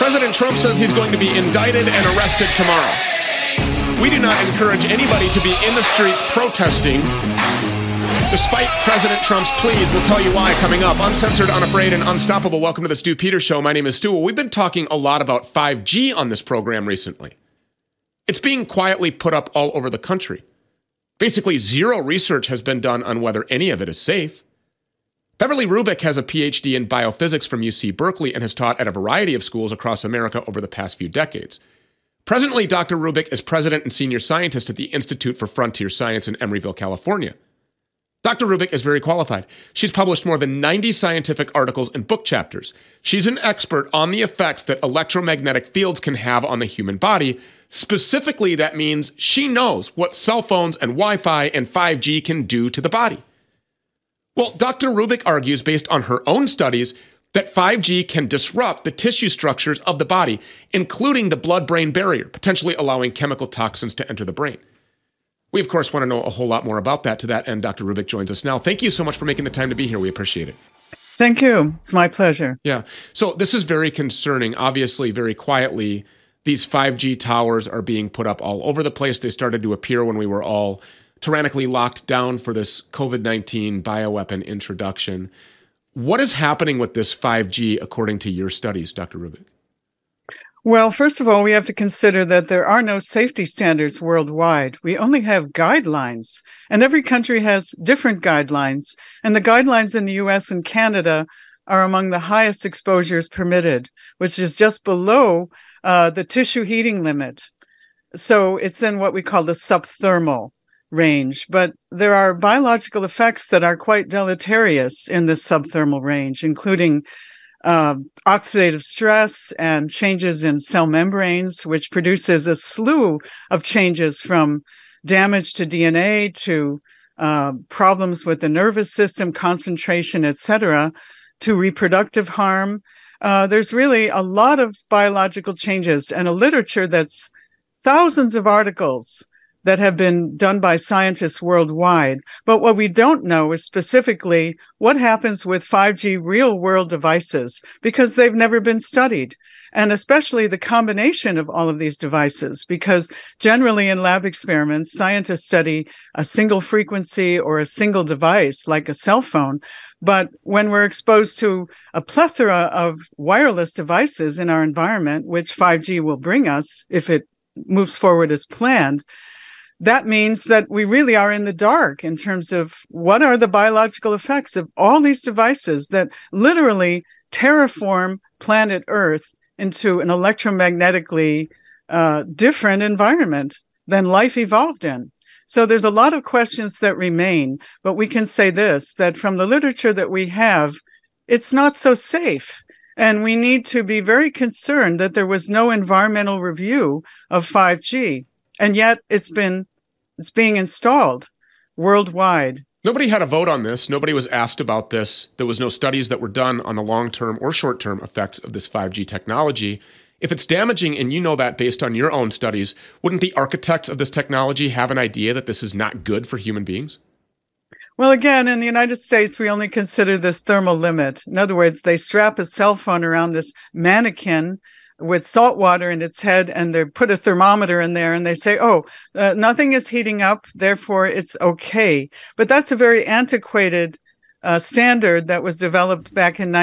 President Trump says he's going to be indicted and arrested tomorrow. We do not encourage anybody to be in the streets protesting despite President Trump's pleas. We'll tell you why coming up. Uncensored, unafraid, and unstoppable. Welcome to the Stu Peters Show. My name is Stu. Well, we've been talking a lot about 5G on this program recently. It's being quietly put up all over the country. Basically, zero research has been done on whether any of it is safe. Beverly Rubik has a PhD in biophysics from UC Berkeley and has taught at a variety of schools across America over the past few decades. Presently, Dr. Rubik is president and senior scientist at the Institute for Frontier Science in Emeryville, California. Dr. Rubik is very qualified. She's published more than 90 scientific articles and book chapters. She's an expert on the effects that electromagnetic fields can have on the human body. Specifically, that means she knows what cell phones and Wi-Fi and 5G can do to the body. Well, Dr. Rubik argues, based on her own studies, that 5G can disrupt the tissue structures of the body, including the blood-brain barrier, potentially allowing chemical toxins to enter the brain. We, of course, want to know a whole lot more about that. To that end, Dr. Rubik joins us now. Thank you so much for making the time to be here. We appreciate it. Thank you. It's my pleasure. Yeah. So this is very concerning. Obviously, very quietly, these 5G towers are being put up all over the place. They started to appear when we were all tyrannically locked down for this COVID-19 bioweapon introduction. What is happening with this 5G according to your studies, Dr. Rubik? Well, first of all, we have to consider that there are no safety standards worldwide. We only have guidelines, and every country has different guidelines. And the guidelines in the US and Canada are among the highest exposures permitted, which is just below the tissue heating limit. So it's in what we call the subthermal range. But there are biological effects that are quite deleterious in the subthermal range, including oxidative stress and changes in cell membranes, which produces a slew of changes from damage to DNA to problems with the nervous system, concentration, etc., to reproductive harm. There's really a lot of biological changes and a literature that's thousands of articles that have been done by scientists worldwide. But what we don't know is specifically what happens with 5G real-world devices, because they've never been studied, and especially the combination of all of these devices, because generally in lab experiments, scientists study a single frequency or a single device, like a cell phone. But when we're exposed to a plethora of wireless devices in our environment, which 5G will bring us if it moves forward as planned, that means that we really are in the dark in terms of what are the biological effects of all these devices that literally terraform planet Earth into an electromagnetically different environment than life evolved in. So there's a lot of questions that remain, but we can say this, that from the literature that we have, it's not so safe. And we need to be very concerned that there was no environmental review of 5G. And yet it's being installed worldwide. Nobody had a vote on this. Nobody was asked about this. There was no studies that were done on the long-term or short-term effects of this 5G technology. If it's damaging, and you know that based on your own studies, wouldn't the architects of this technology have an idea that this is not good for human beings? Well, again, in the United States, we only consider this thermal limit. In other words, they strap a cell phone around this mannequin with salt water in its head, and they put a thermometer in there, and they say, nothing is heating up, therefore it's okay. But that's a very antiquated standard that was developed back in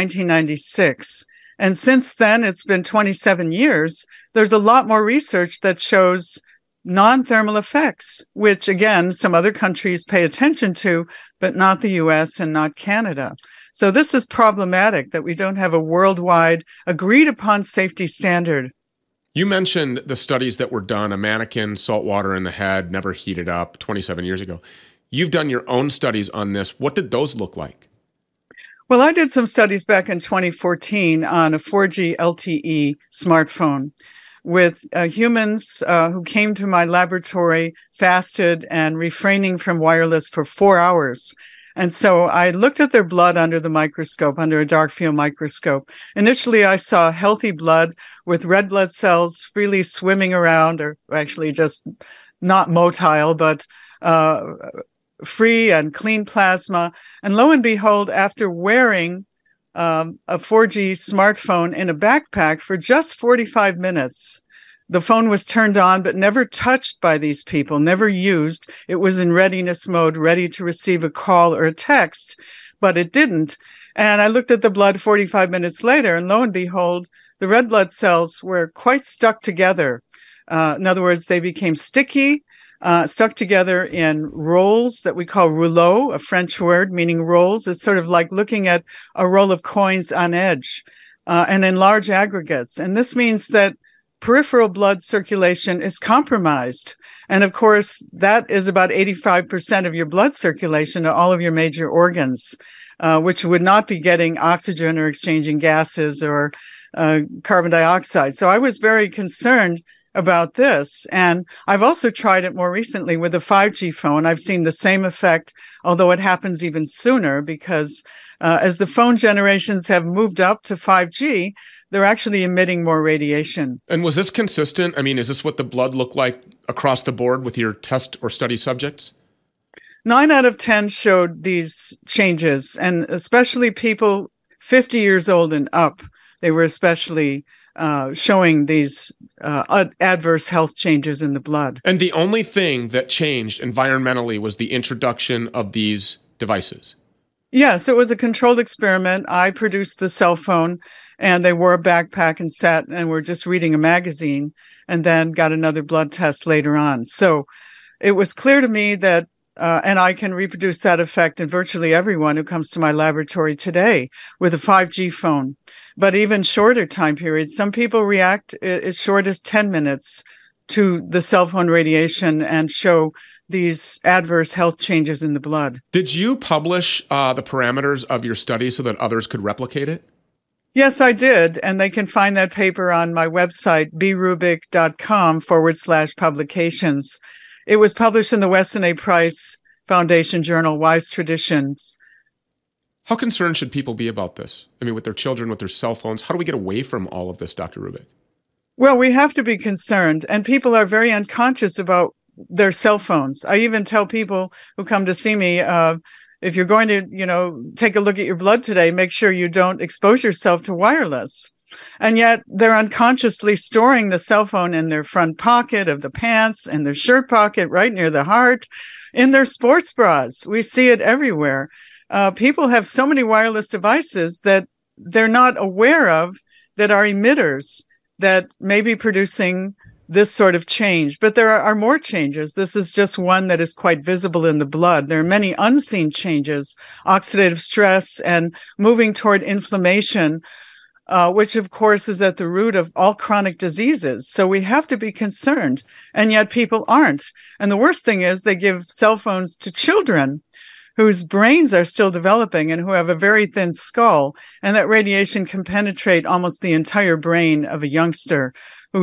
1996. And since then, it's been 27 years, there's a lot more research that shows non-thermal effects, which, again, some other countries pay attention to, but not the US and not Canada. So this is problematic that we don't have a worldwide agreed upon safety standard. You mentioned the studies that were done, a mannequin, salt water in the head, never heated up 27 years ago. You've done your own studies on this. What did those look like? Well, I did some studies back in 2014 on a 4G LTE smartphone with humans who came to my laboratory, fasted and refraining from wireless for 4 hours. And so I looked at their blood under the microscope, under a dark field microscope. Initially, I saw healthy blood with red blood cells freely swimming around, or actually just not motile, but free and clean plasma. And lo and behold, after wearing a 4G smartphone in a backpack for just 45 minutes. The phone was turned on, but never touched by these people, never used. It was in readiness mode, ready to receive a call or a text, but it didn't. And I looked at the blood 45 minutes later, and lo and behold, the red blood cells were quite stuck together. In other words, they became sticky, stuck together in rolls that we call rouleaux, a French word meaning rolls. It's sort of like looking at a roll of coins on edge, and in large aggregates. And this means that peripheral blood circulation is compromised. And of course, that is about 85% of your blood circulation to all of your major organs, which would not be getting oxygen or exchanging gases or carbon dioxide. So I was very concerned about this. And I've also tried it more recently with a 5G phone. I've seen the same effect, although it happens even sooner because as the phone generations have moved up to 5G, they're actually emitting more radiation. And was this consistent? I mean, is this what the blood looked like across the board with your test or study subjects? 9 out of 10 showed these changes, and especially people 50 years old and up, they were especially showing these adverse health changes in the blood. And the only thing that changed environmentally was the introduction of these devices. Yes, it was a controlled experiment. I produced the cell phone, and they wore a backpack and sat and were just reading a magazine, and then got another blood test later on. So it was clear to me that, and I can reproduce that effect in virtually everyone who comes to my laboratory today with a 5G phone. But even shorter time periods, some people react as short as 10 minutes to the cell phone radiation and show these adverse health changes in the blood. Did you publish the parameters of your study so that others could replicate it? Yes, I did. And they can find that paper on my website, brubic.com/publications. It was published in the Weston A. Price Foundation journal, Wise Traditions. How concerned should people be about this? I mean, with their children, with their cell phones, how do we get away from all of this, Dr. Rubic? Well, we have to be concerned, and people are very unconscious about their cell phones. I even tell people who come to see me, if you're going to, take a look at your blood today, make sure you don't expose yourself to wireless. And yet they're unconsciously storing the cell phone in their front pocket of the pants, in their shirt pocket, right near the heart, in their sports bras. We see it everywhere. People have so many wireless devices that they're not aware of that are emitters that may be producing this sort of change. But there are more changes. This is just one that is quite visible in the blood. There are many unseen changes, oxidative stress and moving toward inflammation, which of course is at the root of all chronic diseases. So we have to be concerned, and yet people aren't. And the worst thing is they give cell phones to children whose brains are still developing and who have a very thin skull, and that radiation can penetrate almost the entire brain of a youngster.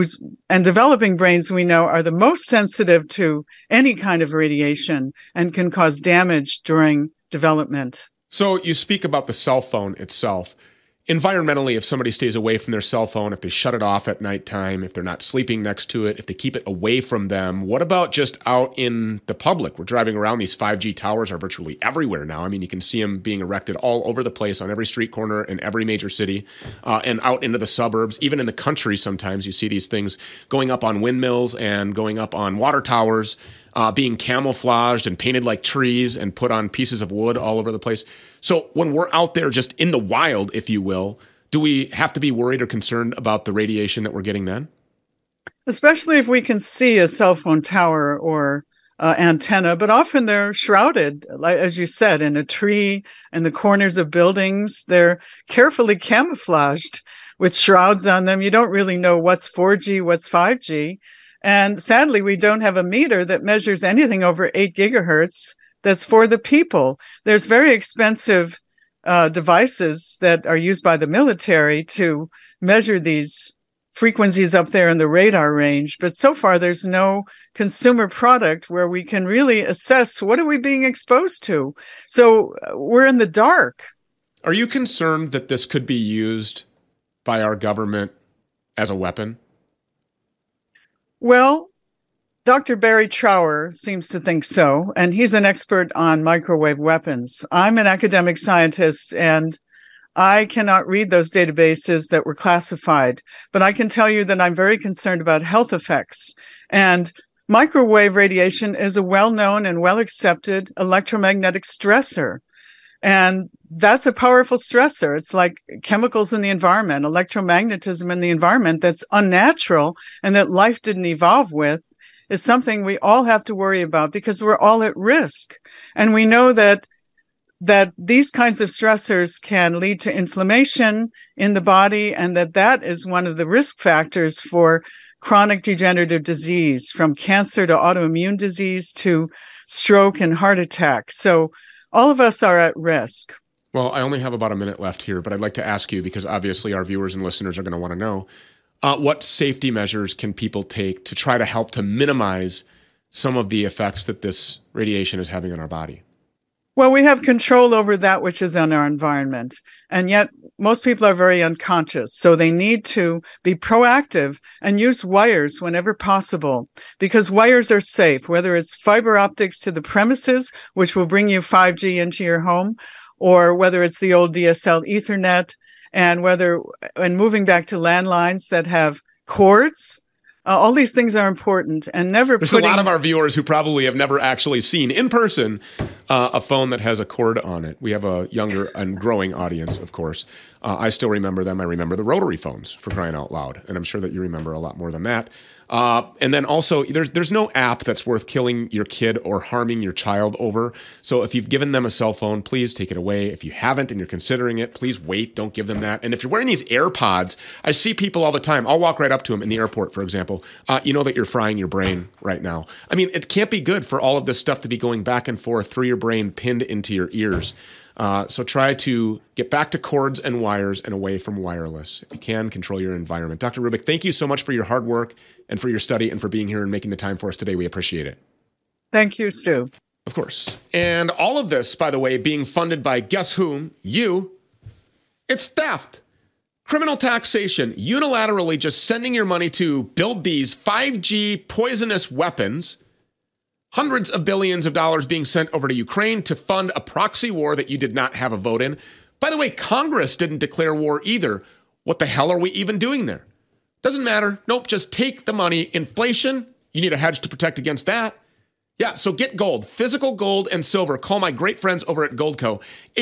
And developing brains, we know, are the most sensitive to any kind of radiation and can cause damage during development. So you speak about the cell phone itself. Environmentally, if somebody stays away from their cell phone, if they shut it off at nighttime, if they're not sleeping next to it, if they keep it away from them, what about just out in the public? We're driving around, these 5G towers are virtually everywhere now. I mean, you can see them being erected all over the place on every street corner in every major city, and out into the suburbs. Even in the country, sometimes you see these things going up on windmills and going up on water towers, being camouflaged and painted like trees and put on pieces of wood all over the place. So when we're out there just in the wild, if you will, do we have to be worried or concerned about the radiation that we're getting then? Especially if we can see a cell phone tower or antenna, but often they're shrouded, like, as you said, in a tree, in the corners of buildings. They're carefully camouflaged with shrouds on them. You don't really know what's 4G, what's 5G. And sadly, we don't have a meter that measures anything over 8 gigahertz that's for the people. There's very expensive devices that are used by the military to measure these frequencies up there in the radar range. But so far, there's no consumer product where we can really assess what are we being exposed to. So we're in the dark. Are you concerned that this could be used by our government as a weapon? Well, Dr. Barry Trower seems to think so, and he's an expert on microwave weapons. I'm an academic scientist, and I cannot read those databases that were classified, but I can tell you that I'm very concerned about health effects. And microwave radiation is a well-known and well-accepted electromagnetic stressor. And that's a powerful stressor. It's like chemicals in the environment, electromagnetism in the environment that's unnatural and that life didn't evolve with is something we all have to worry about because we're all at risk. And we know that these kinds of stressors can lead to inflammation in the body, and that is one of the risk factors for chronic degenerative disease, from cancer to autoimmune disease to stroke and heart attack. So all of us are at risk. Well, I only have about a minute left here, but I'd like to ask you, because obviously our viewers and listeners are going to want to know, what safety measures can people take to try to help to minimize some of the effects that this radiation is having on our body? Well, we have control over that which is in our environment, and yet most people are very unconscious. So they need to be proactive and use wires whenever possible, because wires are safe, whether it's fiber optics to the premises, which will bring you 5G into your home, or whether it's the old DSL Ethernet, and moving back to landlines that have cords. All these things are important, and There's a lot of our viewers who probably have never actually seen in person a phone that has a cord on it. We have a younger and growing audience, of course. I still remember them. I remember the rotary phones, for crying out loud, and I'm sure that you remember a lot more than that. And then also, there's no app that's worth killing your kid or harming your child over. So if you've given them a cell phone, please take it away. If you haven't and you're considering it, please wait. Don't give them that. And if you're wearing these AirPods, I see people all the time. I'll walk right up to them in the airport, for example. You know that you're frying your brain right now. I mean, it can't be good for all of this stuff to be going back and forth through your brain, pinned into your ears. So try to get back to cords and wires and away from wireless. If you can, control your environment. Dr. Rubik, thank you so much for your hard work and for your study and for being here and making the time for us today. We appreciate it. Thank you, Stu. Of course. And all of this, by the way, being funded by guess whom? You. It's theft. Criminal taxation, unilaterally just sending your money to build these 5G poisonous weapons. Hundreds of billions of dollars being sent over to Ukraine to fund a proxy war that you did not have a vote in. By the way, Congress didn't declare war either. What the hell are we even doing there? Doesn't matter. Nope, just take the money. Inflation, you need a hedge to protect against that. Yeah, so get gold, physical gold and silver. Call my great friends over at Goldco.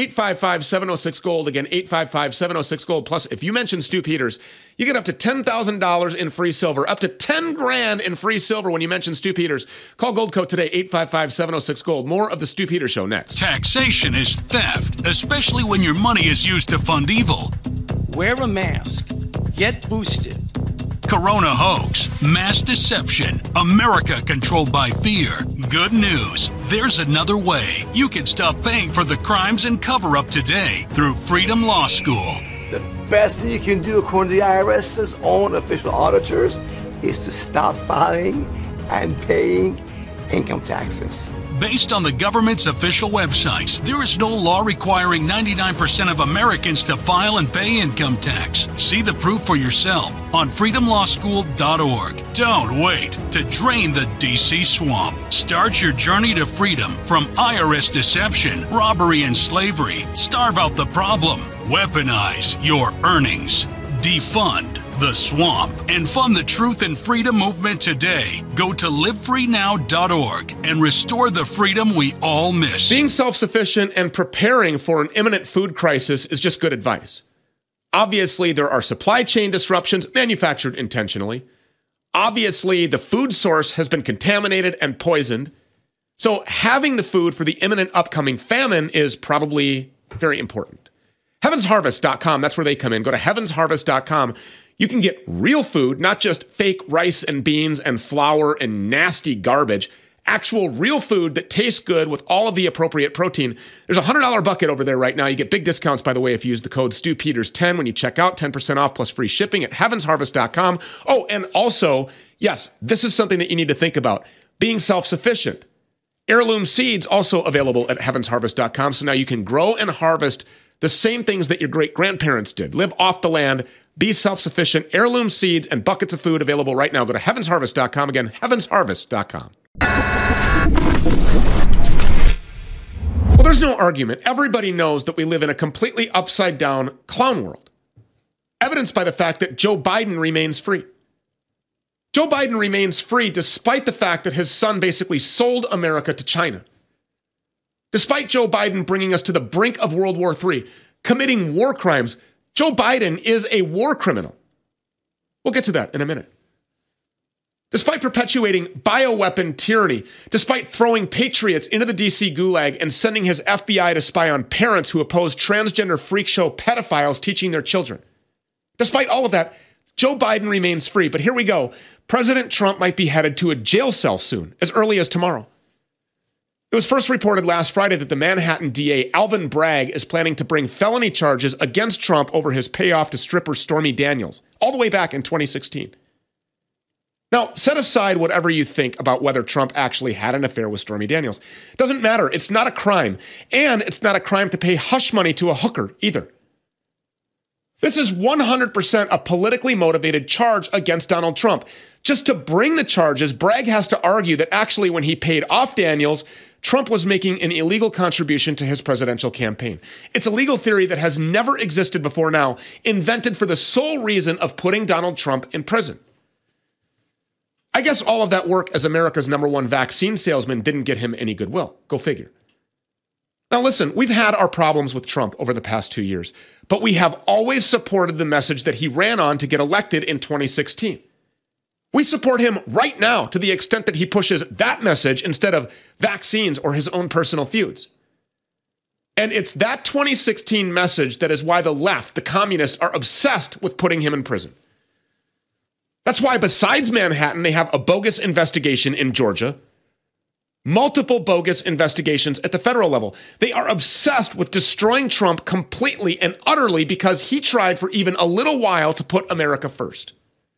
855-706-GOLD. Again, 855-706-GOLD. Plus, if you mention Stu Peters, you get up to $10,000 in free silver, up to $10,000 in free silver when you mention Stu Peters. Call Goldco today, 855-706-GOLD. More of the Stu Peters Show next. Taxation is theft, especially when your money is used to fund evil. Wear a mask. Get boosted. Corona hoax, mass deception, America controlled by fear. Good news, there's another way. You can stop paying for the crimes and cover-up today through Freedom Law School. The best thing you can do, according to the IRS's own official auditors, is to stop filing and paying income taxes. Based on the government's official websites, there is no law requiring 99% of Americans to file and pay income tax. See the proof for yourself on freedomlawschool.org. Don't wait to drain the DC swamp. Start your journey to freedom from IRS deception, robbery, and slavery. Starve out the problem. Weaponize your earnings. Defund the swamp and fund the truth and freedom movement today. Go to livefreenow.org and restore the freedom we all miss. Being self-sufficient and preparing for an imminent food crisis is just good advice. Obviously, there are supply chain disruptions manufactured intentionally. Obviously, the food source has been contaminated and poisoned. So having the food for the imminent upcoming famine is probably very important. HeavensHarvest.com, that's where they come in. Go to HeavensHarvest.com. You can get real food, not just fake rice and beans and flour and nasty garbage. Actual real food that tastes good with all of the appropriate protein. There's a $100 bucket over there right now. You get big discounts, by the way, if you use the code StuPeters10 when you check out, 10% off plus free shipping at HeavensHarvest.com. Oh, and also, yes, this is something that you need to think about. Being self-sufficient. Heirloom seeds also available at HeavensHarvest.com. So now you can grow and harvest the same things that your great-grandparents did. Live off the land, be self-sufficient. Heirloom seeds and buckets of food available right now. Go to HeavensHarvest.com. Again, HeavensHarvest.com. Well, Well, there's no argument. Everybody knows that we live in a completely upside-down clown world, evidenced by the fact that Joe Biden remains free. Joe Biden remains free despite the fact that his son basically sold America to China. Despite Joe Biden bringing us to the brink of World War III, committing war crimes, Joe Biden is a war criminal. We'll get to that in a minute. Despite perpetuating bioweapon tyranny, despite throwing patriots into the DC gulag and sending his FBI to spy on parents who oppose transgender freak show pedophiles teaching their children. Despite all of that, Joe Biden remains free. But here we go. President Trump might be headed to a jail cell soon, as early as tomorrow. It was first reported last Friday that the Manhattan DA, Alvin Bragg, is planning to bring felony charges against Trump over his payoff to stripper Stormy Daniels, all the way back in 2016. Now, set aside whatever you think about whether Trump actually had an affair with Stormy Daniels. It doesn't matter. It's not a crime. And it's not a crime to pay hush money to a hooker either. This is 100% a politically motivated charge against Donald Trump. Just to bring the charges, Bragg has to argue that actually when he paid off Daniels, Trump was making an illegal contribution to his presidential campaign. It's a legal theory that has never existed before now, invented for the sole reason of putting Donald Trump in prison. I guess all of that work as America's #1 vaccine salesman didn't get him any goodwill. Go figure. Now listen, we've had our problems with Trump over the past 2 years, but we have always supported the message that he ran on to get elected in 2016. We support him right now to the extent that he pushes that message instead of vaccines or his own personal feuds. And it's that 2016 message that is why the left, the communists, are obsessed with putting him in prison. That's why besides Manhattan, they have a bogus investigation in Georgia, multiple bogus investigations at the federal level. They are obsessed with destroying Trump completely and utterly because he tried for even a little while to put America first.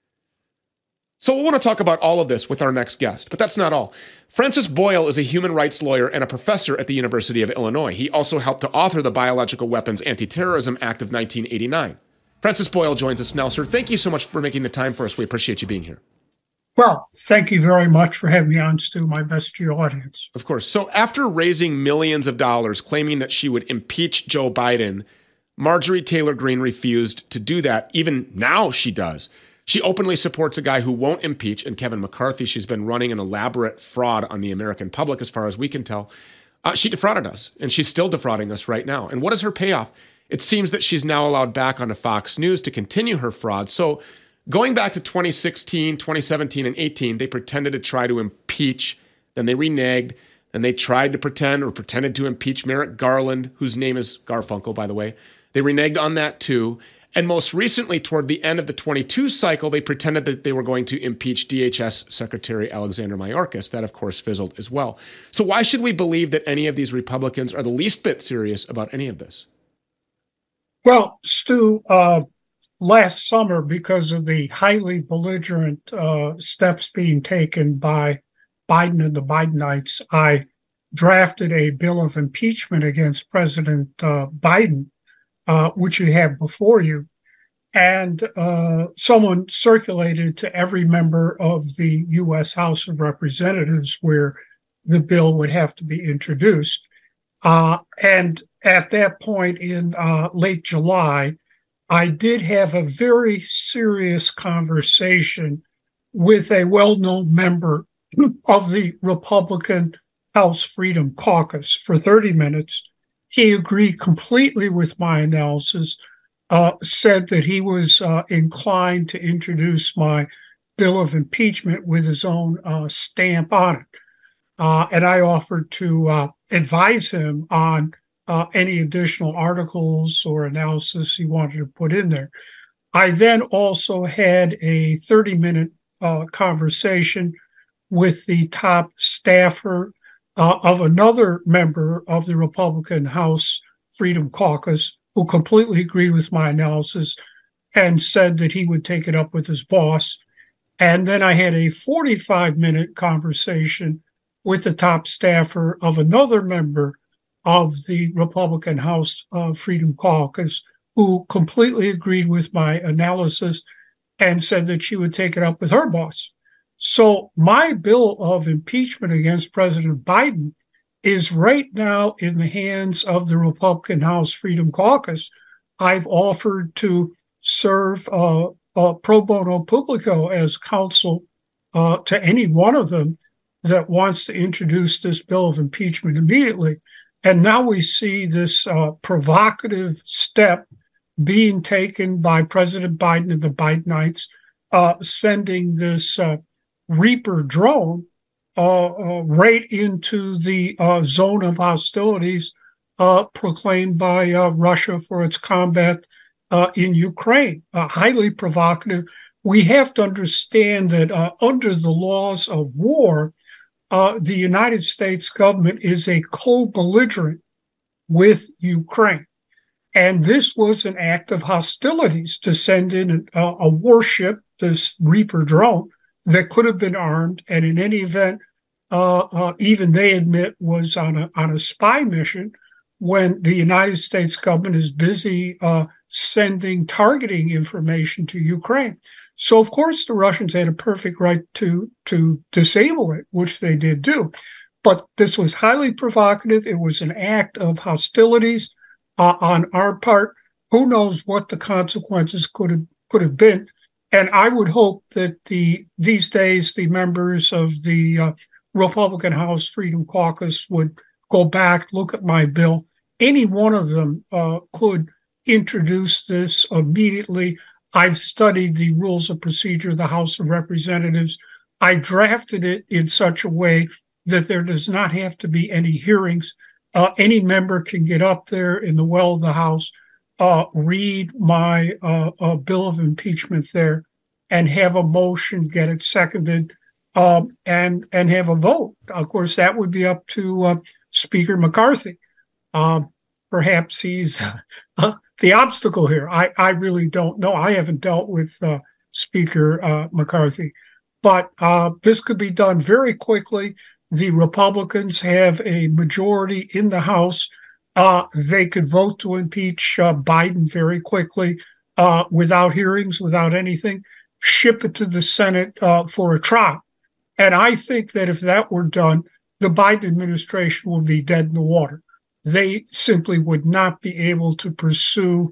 So we'll want to talk about all of this with our next guest, but that's not all. Francis Boyle is a human rights lawyer and a professor at the University of Illinois. He also helped to author the Biological Weapons Anti-Terrorism Act of 1989. Francis Boyle joins us now. Sir, thank you so much for making the time for us. We appreciate you being here. Well, thank you very much for having me on, Stu. My best to your audience. Of course. So after raising millions of dollars claiming that she would impeach Joe Biden, Marjorie Taylor Greene refused to do that. Even now she does. She openly supports a guy who won't impeach, and Kevin McCarthy. She's been running an elaborate fraud on the American public, as far as we can tell. She defrauded us, and she's still defrauding us right now. And what is her payoff? It seems that she's now allowed back onto Fox News to continue her fraud. So going back to 2016, 2017, and 18, they pretended to try to impeach. Then they reneged. Then they tried to pretended to impeach Merrick Garland, whose name is Garfunkel, by the way. They reneged on that too. And most recently, toward the end of the 22 cycle, they pretended that they were going to impeach DHS Secretary Alexander Mayorkas. That, of course, fizzled as well. So why should we believe that any of these Republicans are the least bit serious about any of this? Well, Stu, last summer, because of the highly belligerent steps being taken by Biden and the Bidenites, I drafted a bill of impeachment against President Biden, which you have before you. And someone circulated to every member of the U.S. House of Representatives where the bill would have to be introduced. And at that point in late July, I did have a very serious conversation with a well-known member of the Republican House Freedom Caucus for 30 minutes. He agreed completely with my analysis, said that he was inclined to introduce my bill of impeachment with his own stamp on it. And I offered to advise him on any additional articles or analysis he wanted to put in there. I then also had a 30-minute conversation with the top staffer of another member of the Republican House Freedom Caucus, who completely agreed with my analysis and said that he would take it up with his boss. And then I had a 45-minute conversation with the top staffer of another member of the Republican House Freedom Caucus, who completely agreed with my analysis and said that she would take it up with her boss. So my bill of impeachment against President Biden is right now in the hands of the Republican House Freedom Caucus. I've offered to serve pro bono publico as counsel to any one of them that wants to introduce this bill of impeachment immediately. And now we see this provocative step being taken by President Biden and the Bidenites, sending this Reaper drone right into the zone of hostilities proclaimed by Russia for its combat in Ukraine. Highly provocative. We have to understand that under the laws of war, the United States government is a co-belligerent with Ukraine. And this was an act of hostilities to send in a warship, this Reaper drone, that could have been armed, and in any event, even they admit was on a spy mission when the United States government is busy sending targeting information to Ukraine. So, of course, the Russians had a perfect right to disable it, which they did do. But this was highly provocative. It was an act of hostilities on our part. Who knows what the consequences could have been? And I would hope that these days the members of the Republican House Freedom Caucus would go back, look at my bill. Any one of them could introduce this immediately. I've studied the rules of procedure of the House of Representatives. I drafted it in such a way that there does not have to be any hearings. Any member can get up there in the well of the House, read my bill of impeachment there, and have a motion, get it seconded, and have a vote. Of course, that would be up to Speaker McCarthy. Perhaps he's the obstacle here. I really don't know. I haven't dealt with Speaker McCarthy. But this could be done very quickly. The Republicans have a majority in the House. They could vote to impeach Biden very quickly without hearings, without anything, ship it to the Senate for a trial. And I think that if that were done, the Biden administration would be dead in the water. They simply would not be able to pursue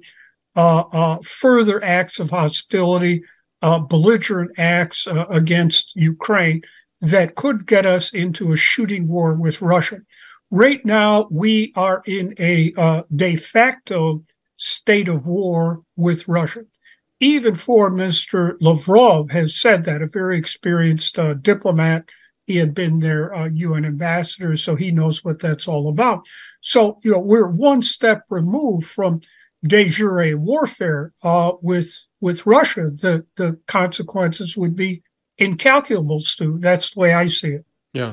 further acts of hostility, belligerent acts against Ukraine that could get us into a shooting war with Russia. Right now, we are in a de facto state of war with Russia. Even Foreign Minister Lavrov has said that, a very experienced diplomat. He had been their UN ambassador, so he knows what that's all about. So, we're one step removed from de jure warfare with Russia. The consequences would be incalculable, Stu. That's the way I see it. Yeah.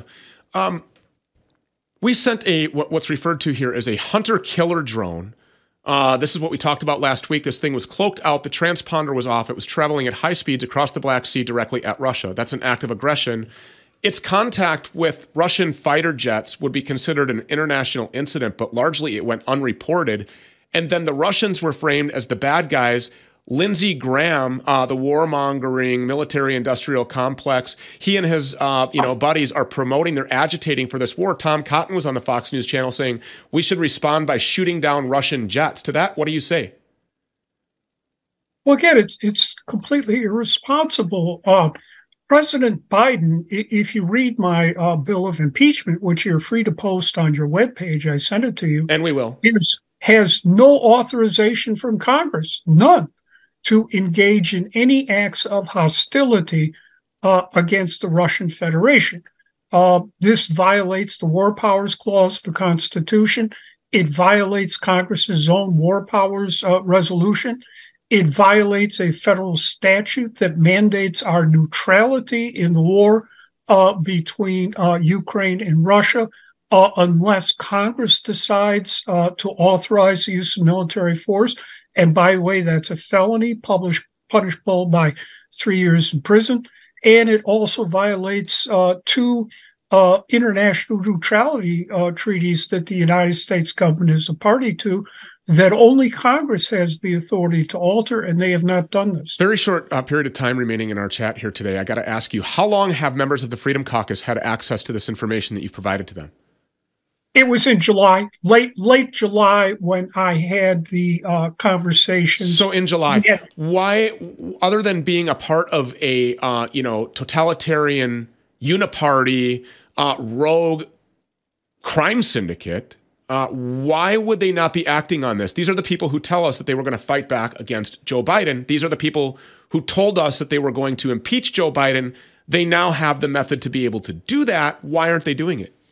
We sent what's referred to here as a hunter-killer drone. This is what we talked about last week. This thing was cloaked out. The transponder was off. It was traveling at high speeds across the Black Sea directly at Russia. That's an act of aggression. Its contact with Russian fighter jets would be considered an international incident, but largely it went unreported. And then the Russians were framed as the bad guys. Lindsey Graham, the warmongering military-industrial complex, he and his buddies are promoting, they're agitating for this war. Tom Cotton was on the Fox News channel saying we should respond by shooting down Russian jets. To that, what do you say? Well, again, it's completely irresponsible. President Biden, if you read my bill of impeachment, which you're free to post on your webpage, I sent it to you. And we will. Has no authorization from Congress, none, to engage in any acts of hostility against the Russian Federation. This violates the War Powers Clause of the Constitution. It violates Congress's own War Powers resolution. It violates a federal statute that mandates our neutrality in the war between Ukraine and Russia unless Congress decides to authorize the use of military force. And by the way, that's a felony punishable by 3 years in prison. And it also violates two international neutrality treaties that the United States government is a party to that only Congress has the authority to alter, and they have not done this. Very short period of time remaining in our chat here today. I got to ask you, how long have members of the Freedom Caucus had access to this information that you've provided to them? It was in July, late July, when I had the conversation. So in July, why, other than being a part of a totalitarian, uniparty, rogue crime syndicate, why would they not be acting on this? These are the people who tell us that they were going to fight back against Joe Biden. These are the people who told us that they were going to impeach Joe Biden. They now have the method to be able to do that. Why aren't they doing it?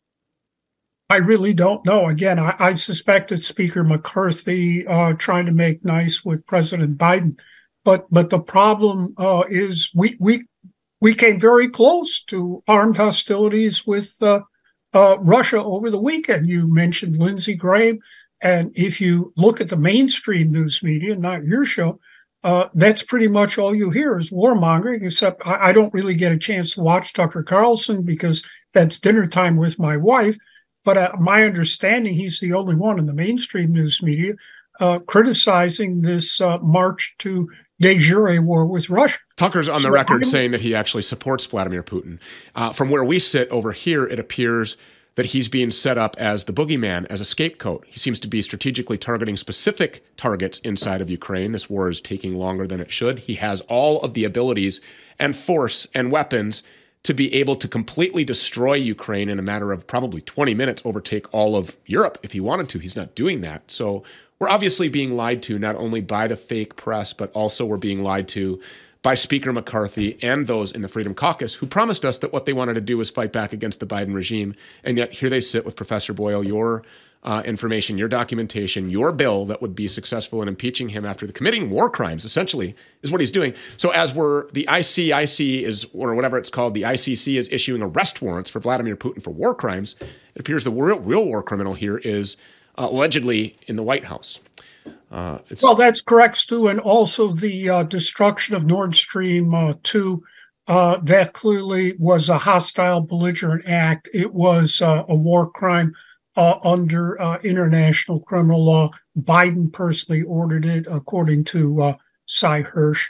I really don't know. Again, I suspect it's Speaker McCarthy trying to make nice with President Biden. But the problem is we came very close to armed hostilities with Russia over the weekend. You mentioned Lindsey Graham. And if you look at the mainstream news media, not your show, that's pretty much all you hear is warmongering, except I don't really get a chance to watch Tucker Carlson because that's dinner time with my wife. But my understanding, he's the only one in the mainstream news media criticizing this march to de jure war with Russia. Tucker's on the record saying that he actually supports Vladimir Putin. From where we sit over here, it appears that he's being set up as the boogeyman, as a scapegoat. He seems to be strategically targeting specific targets inside of Ukraine. This war is taking longer than it should. He has all of the abilities and force and weapons to be able to completely destroy Ukraine in a matter of probably 20 minutes, overtake all of Europe if he wanted to. He's not doing that. So we're obviously being lied to, not only by the fake press, but also we're being lied to by Speaker McCarthy and those in the Freedom Caucus who promised us that what they wanted to do was fight back against the Biden regime. And yet here they sit with Professor Boyle, your information, your documentation, your bill that would be successful in impeaching him after the committing war crimes, essentially, is what he's doing. So as the ICIC is, or whatever it's called, the ICC is issuing arrest warrants for Vladimir Putin for war crimes, it appears the real war criminal here is allegedly in the White House. Well, that's correct, Stu. And also the destruction of Nord Stream 2, that clearly was a hostile, belligerent act. It was a war crime under international criminal law. Biden personally ordered it, according to Cy Hirsch.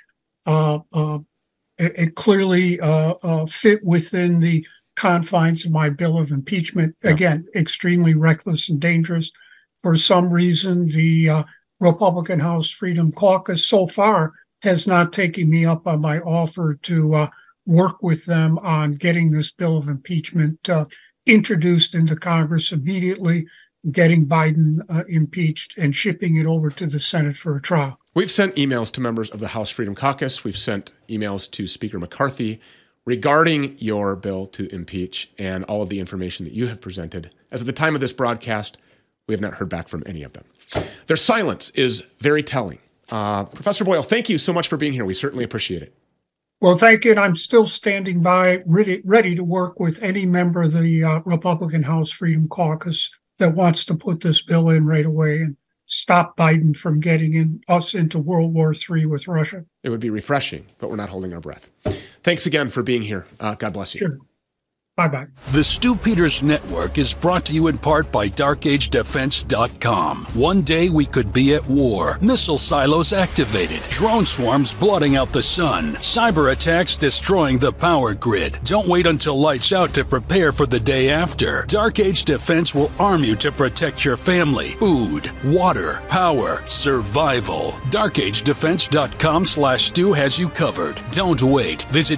It clearly fit within the confines of my bill of impeachment. Yeah. Again, extremely reckless and dangerous. For some reason, the Republican House Freedom Caucus so far has not taken me up on my offer to work with them on getting this bill of impeachment introduced into Congress immediately, getting Biden impeached, and shipping it over to the Senate for a trial. We've sent emails to members of the House Freedom Caucus. We've sent emails to Speaker McCarthy regarding your bill to impeach and all of the information that you have presented. As of the time of this broadcast, we have not heard back from any of them. Their silence is very telling. Professor Boyle, thank you so much for being here. We certainly appreciate it. Well, thank you. And I'm still standing by, ready to work with any member of the Republican House Freedom Caucus that wants to put this bill in right away and stop Biden from getting us into World War III with Russia. It would be refreshing, but we're not holding our breath. Thanks again for being here. God bless you. Sure. Bye-bye. The Stu Peters Network is brought to you in part by DarkAgeDefense.com. One day we could be at war. Missile silos activated. Drone swarms blotting out the sun. Cyber attacks destroying the power grid. Don't wait until lights out to prepare for the day after. Dark Age Defense will arm you to protect your family. Food, water, power, survival. DarkAgeDefense.com/Stu has you covered. Don't wait. Visit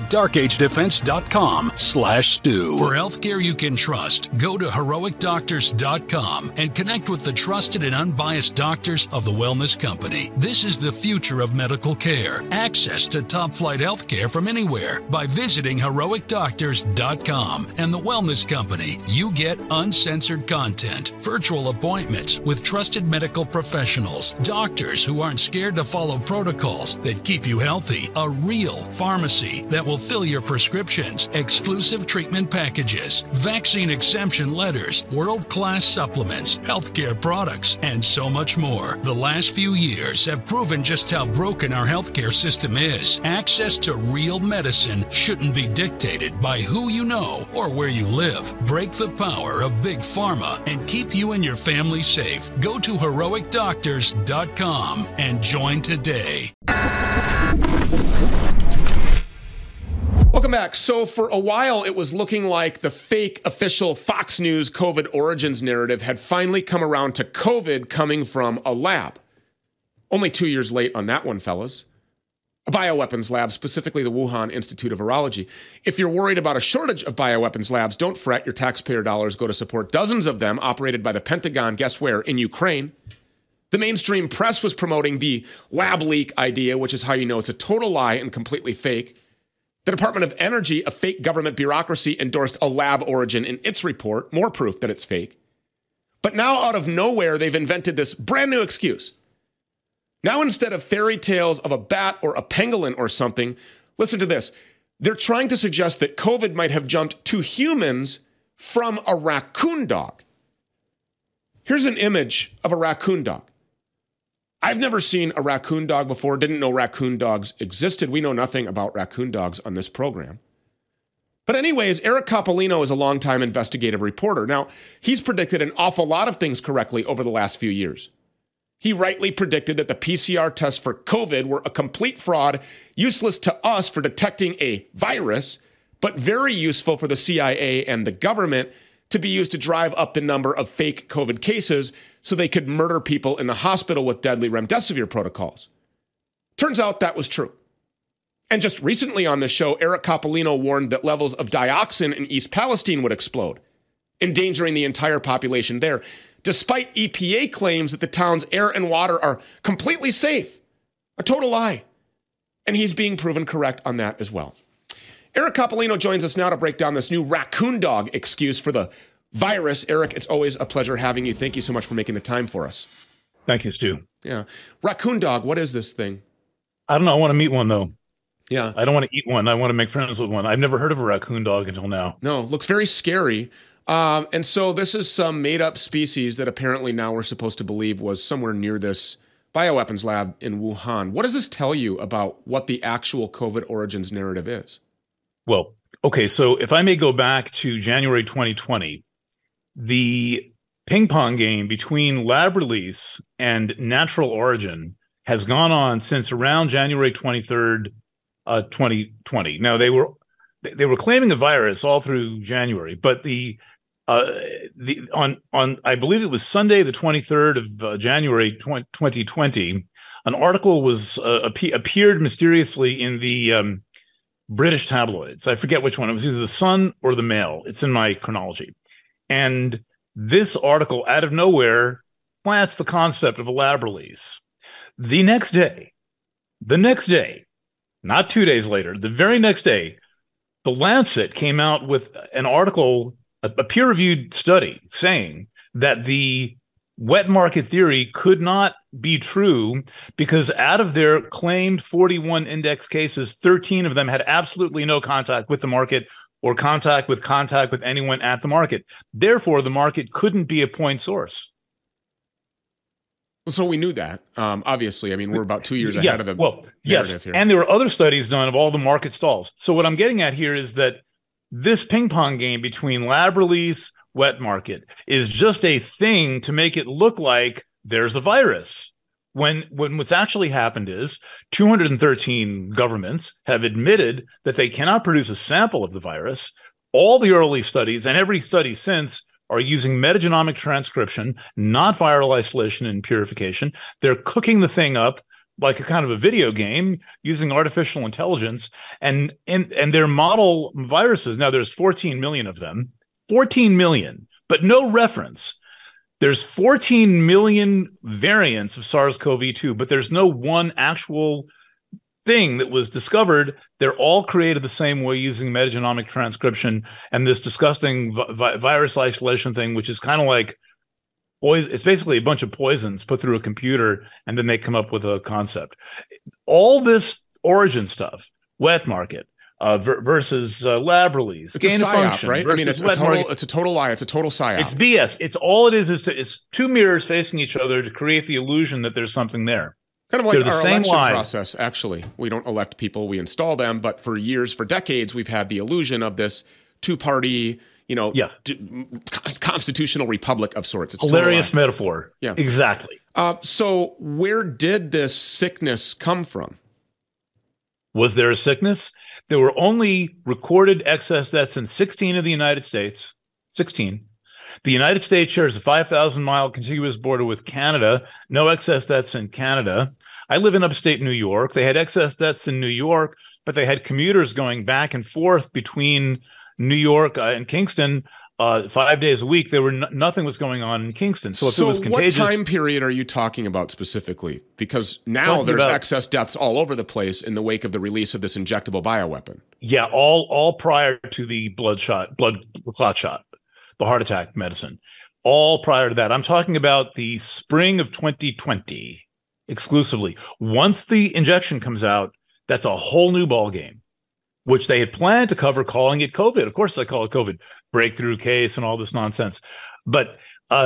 DarkAgeDefense.com/Stu. For healthcare you can trust, go to HeroicDoctors.com and connect with the trusted and unbiased doctors of the Wellness Company. This is the future of medical care. Access to top-flight healthcare from anywhere by visiting HeroicDoctors.com and the Wellness Company. You get uncensored content, virtual appointments with trusted medical professionals, doctors who aren't scared to follow protocols that keep you healthy, a real pharmacy that will fill your prescriptions, exclusive treatment packages, vaccine exemption letters, world-class supplements, healthcare products, and so much more. The last few years have proven just how broken our healthcare system is. Access to real medicine shouldn't be dictated by who you know or where you live. Break the power of Big Pharma and keep you and your family safe. Go to HeroicDoctors.com and join today. Welcome back. So for a while, it was looking like the fake official Fox News COVID origins narrative had finally come around to COVID coming from a lab. Only 2 years late on that one, fellas. A bioweapons lab, specifically the Wuhan Institute of Virology. If you're worried about a shortage of bioweapons labs, don't fret. Your taxpayer dollars go to support dozens of them operated by the Pentagon, guess where? In Ukraine. The mainstream press was promoting the lab leak idea, which is how you know it's a total lie and completely fake. The Department of Energy, a fake government bureaucracy, endorsed a lab origin in its report, more proof that it's fake. But now, out of nowhere, they've invented this brand new excuse. Now, instead of fairy tales of a bat or a pangolin or something, listen to this. They're trying to suggest that COVID might have jumped to humans from a raccoon dog. Here's an image of a raccoon dog. I've never seen a raccoon dog before, didn't know raccoon dogs existed. We know nothing about raccoon dogs on this program. But anyways, Eric Coppolino is a longtime investigative reporter. Now, he's predicted an awful lot of things correctly over the last few years. He rightly predicted that the PCR tests for COVID were a complete fraud, useless to us for detecting a virus, but very useful for the CIA and the government to be used to drive up the number of fake COVID cases so they could murder people in the hospital with deadly remdesivir protocols. Turns out that was true. And just recently on this show, Eric Coppolino warned that levels of dioxin in East Palestine would explode, endangering the entire population there, despite EPA claims that the town's air and water are completely safe. A total lie. And he's being proven correct on that as well. Eric Coppolino joins us now to break down this new raccoon dog excuse for the virus. Eric, it's always a pleasure having you. Thank you so much for making the time for us. Thank you, Stu. Yeah. Raccoon dog, what is this thing? I don't know. I want to meet one, though. Yeah. I don't want to eat one. I want to make friends with one. I've never heard of a raccoon dog until now. No, looks very scary. And so this is some made-up species that apparently now we're supposed to believe was somewhere near this bioweapons lab in Wuhan. What does this tell you about what the actual COVID origins narrative is? Well, okay, so if I may go back to January 2020, the ping pong game between lab release and natural origin has gone on since around January 23rd, 2020. Now, they were claiming a virus all through January, but on I believe it was Sunday, the 23rd of January 2020, an article was appeared mysteriously in the British tabloids. I forget which one. It was either the Sun or the Mail. It's in my chronology. And this article, out of nowhere, plants the concept of a lab release. The next day, not 2 days later, the very next day, The Lancet came out with an article, a peer-reviewed study, saying that the wet market theory could not be true because out of their claimed 41 index cases, 13 of them had absolutely no contact with the market or contact with anyone at the market. Therefore, the market couldn't be a point source. So we knew that, obviously. I mean, we're about 2 years ahead of the narrative here. And there were other studies done of all the market stalls. So what I'm getting at here is that this ping pong game between lab release, wet market is just a thing to make it look like there's a virus. When what's actually happened is 213 governments have admitted that they cannot produce a sample of the virus. All the early studies and every study since are using metagenomic transcription, not viral isolation and purification. They're cooking the thing up like a kind of a video game using artificial intelligence and their model viruses. Now there's 14 million of them. 14 million, but no reference. There's 14 million variants of SARS-CoV-2, but there's no one actual thing that was discovered. They're all created the same way using metagenomic transcription and this disgusting virus isolation thing, which is kind of like poison. It's basically a bunch of poisons put through a computer, and then they come up with a concept. All this origin stuff, wet market, versus lab release, it's gain of function, right? I mean, it's a total lie. It's a total psyop. It's BS. It's all it is it's two mirrors facing each other to create the illusion that there's something there. Kind of like our election process, actually. We don't elect people, we install them. But for years, for decades, we've had the illusion of this two-party, constitutional republic of sorts. It's hilarious metaphor. Yeah, exactly. So where did this sickness come from? Was there a sickness? There were only recorded excess deaths in 16 of the United States. 16. The United States shares a 5,000-mile contiguous border with Canada. No excess deaths in Canada. I live in upstate New York. They had excess deaths in New York, but they had commuters going back and forth between New York and Kingston 5 days a week. There were nothing was going on in Kingston. So if it was contagious, what time period are you talking about specifically? Because now there's excess deaths all over the place in the wake of the release of this injectable bioweapon. Yeah, all prior to the blood clot shot, the heart attack medicine. All prior to that. I'm talking about the spring of 2020 exclusively. Once the injection comes out, that's a whole new ball game, which they had planned to cover, calling it COVID. Of course, they call it COVID, breakthrough case and all this nonsense. But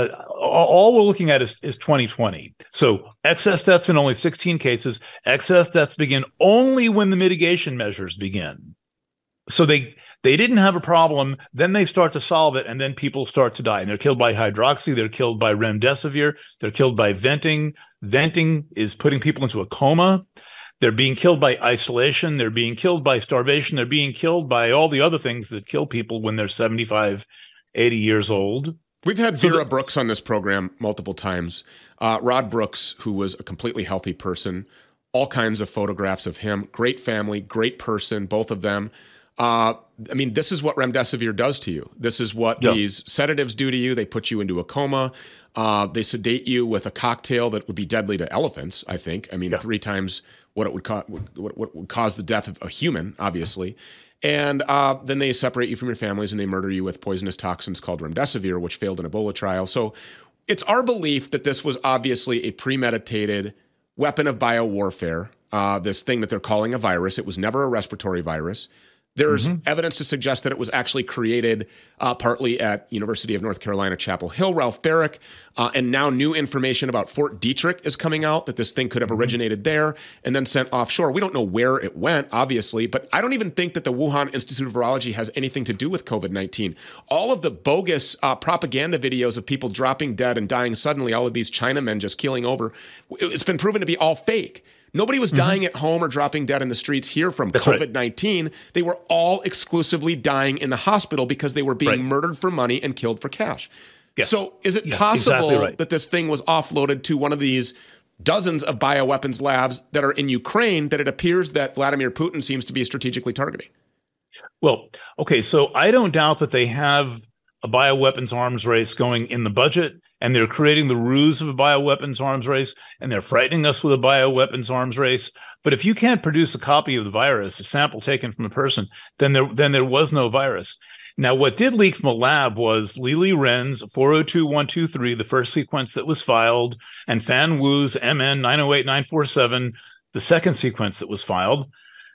all we're looking at is 2020. So excess deaths in only 16 cases. Excess deaths begin only when the mitigation measures begin. So they didn't have a problem. Then they start to solve it, and then people start to die. And they're killed by hydroxy. They're killed by remdesivir. They're killed by venting. Venting is putting people into a coma. They're being killed by isolation. They're being killed by starvation. They're being killed by all the other things that kill people when they're 75, 80 years old. We've had Vera Brooks on this program multiple times. Rod Brooks, who was a completely healthy person, all kinds of photographs of him. Great family, great person, both of them. I mean, this is what remdesivir does to you. This is what these sedatives do to you. They put you into a coma. They sedate you with a cocktail that would be deadly to elephants, I think. I mean, 3 times what it would what would cause the death of a human, obviously. And then they separate you from your families and they murder you with poisonous toxins called remdesivir, which failed an Ebola trial. So it's our belief that this was obviously a premeditated weapon of biowarfare, this thing that they're calling a virus. It was never a respiratory virus. There's evidence to suggest that it was actually created partly at University of North Carolina, Chapel Hill, Ralph Barrick, and now new information about Fort Detrick is coming out, that this thing could have originated there and then sent offshore. We don't know where it went, obviously, but I don't even think that the Wuhan Institute of Virology has anything to do with COVID-19. All of the bogus propaganda videos of people dropping dead and dying suddenly, all of these Chinamen just keeling over, it's been proven to be all fake. Nobody was dying at home or dropping dead in the streets here from COVID-19. Right. They were all exclusively dying in the hospital because they were being murdered for money and killed for cash. Yes. So is it possible that this thing was offloaded to one of these dozens of bioweapons labs that are in Ukraine that it appears that Vladimir Putin seems to be strategically targeting? Well, okay, so I don't doubt that they have a bioweapons arms race going in the budget, and they're creating the ruse of a bioweapons arms race, and they're frightening us with a bioweapons arms race. But if you can't produce a copy of the virus, a sample taken from a person, then there was no virus. Now, what did leak from a lab was Lili Ren's 402.123, the first sequence that was filed, and Fan Wu's MN 908947, the second sequence that was filed.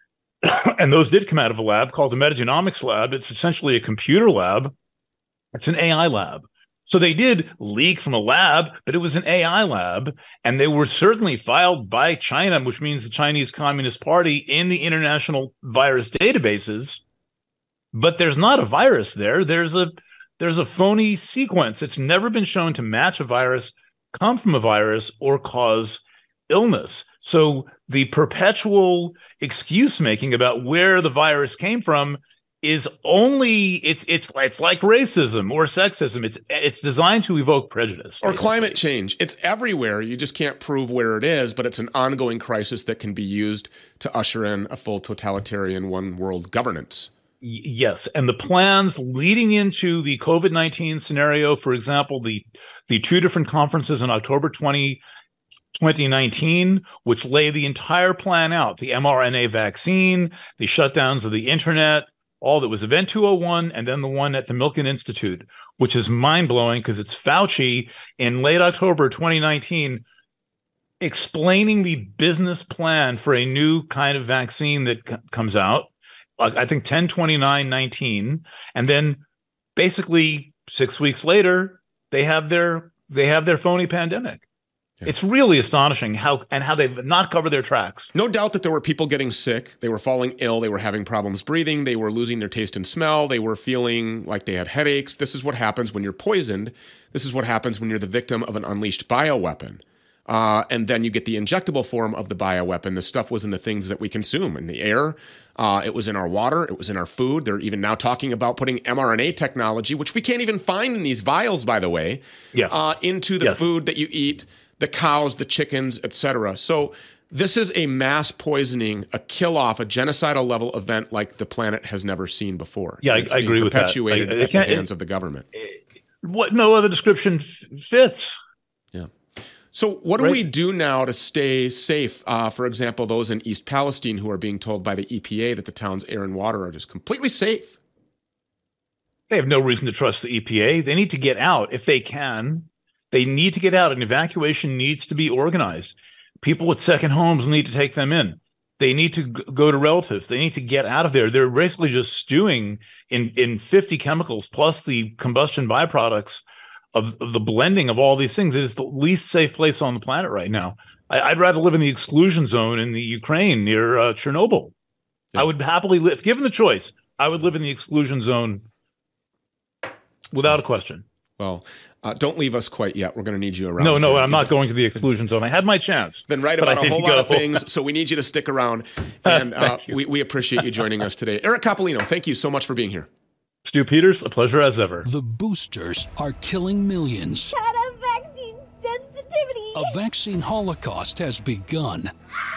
And those did come out of a lab called the Metagenomics Lab. It's essentially a computer lab. It's an AI lab. So they did leak from a lab, but it was an AI lab, and they were certainly filed by China, which means the Chinese Communist Party, in the international virus databases. But there's not a virus there. There's a phony sequence. It's never been shown to match a virus, come from a virus, or cause illness. So the perpetual excuse making about where the virus came from is only it's like racism or sexism. It's designed to evoke prejudice. Or climate change. It's everywhere. You just can't prove where it is, but it's an ongoing crisis that can be used to usher in a full totalitarian one world governance. Yes, and the plans leading into the COVID-19 scenario, for example, the 2 different conferences in October 2019, which lay the entire plan out, the mRNA vaccine, the shutdowns of the internet, all that was Event 201, and then the one at the Milken Institute, which is mind-blowing because it's Fauci in late October 2019 explaining the business plan for a new kind of vaccine that comes out, I think 10/29/19, and then basically 6 weeks later, they have their phony pandemic. Yeah. It's really astonishing how they've not covered their tracks. No doubt that there were people getting sick. They were falling ill. They were having problems breathing. They were losing their taste and smell. They were feeling like they had headaches. This is what happens when you're poisoned. This is what happens when you're the victim of an unleashed bioweapon. And then you get the injectable form of the bioweapon. The stuff was in the things that we consume, in the air. It was in our water. It was in our food. They're even now talking about putting mRNA technology, which we can't even find in these vials, by the way, into the food that you eat, the cows, the chickens, etc. So this is a mass poisoning, a kill-off, a genocidal level event like the planet has never seen before. Yeah, I agree with that. Perpetuated at the hands of the government. What? No other description fits. Yeah. So what do we do now to stay safe? For example, those in East Palestine who are being told by the EPA that the town's air and water are just completely safe. They have no reason to trust the EPA. They need to get out if they can. They need to get out. An evacuation needs to be organized. People with second homes need to take them in. They need to go to relatives. They need to get out of there. They're basically just stewing in 50 chemicals plus the combustion byproducts of the blending of all these things. It is the least safe place on the planet right now. I'd rather live in the exclusion zone in the Ukraine near Chernobyl. Yeah. I would happily live, if given the choice, I would live in the exclusion zone without a question. Well, don't leave us quite yet. We're going to need you around. No, I'm not going to the exclusion zone. I had my chance. Been right about a whole lot of things, so we need you to stick around. And we appreciate you joining us today. Eric Coppolino, thank you so much for being here. Stu Peters, a pleasure as ever. The boosters are killing millions. Got a vaccine sensitivity. A vaccine holocaust has begun.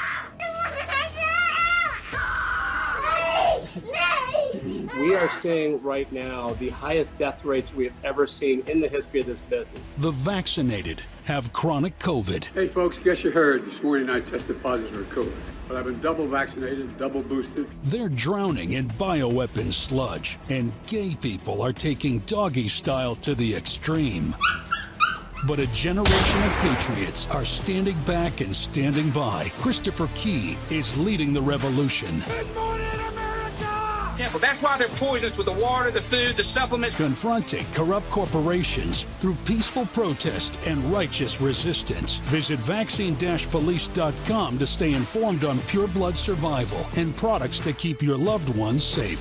We are seeing right now the highest death rates we have ever seen in the history of this business. The vaccinated have chronic COVID. Hey folks, guess you heard this morning I tested positive for COVID, but I've been double vaccinated, double boosted. They're drowning in bioweapon sludge, and gay people are taking doggy style to the extreme. But a generation of patriots are standing back and standing by. Christopher Key is leading the revolution. Good morning, America! Temple. That's why they're poisonous with the water, the food, the supplements. Confronting corrupt corporations through peaceful protest and righteous resistance. Visit vaccine-police.com to stay informed on pure blood survival and products to keep your loved ones safe.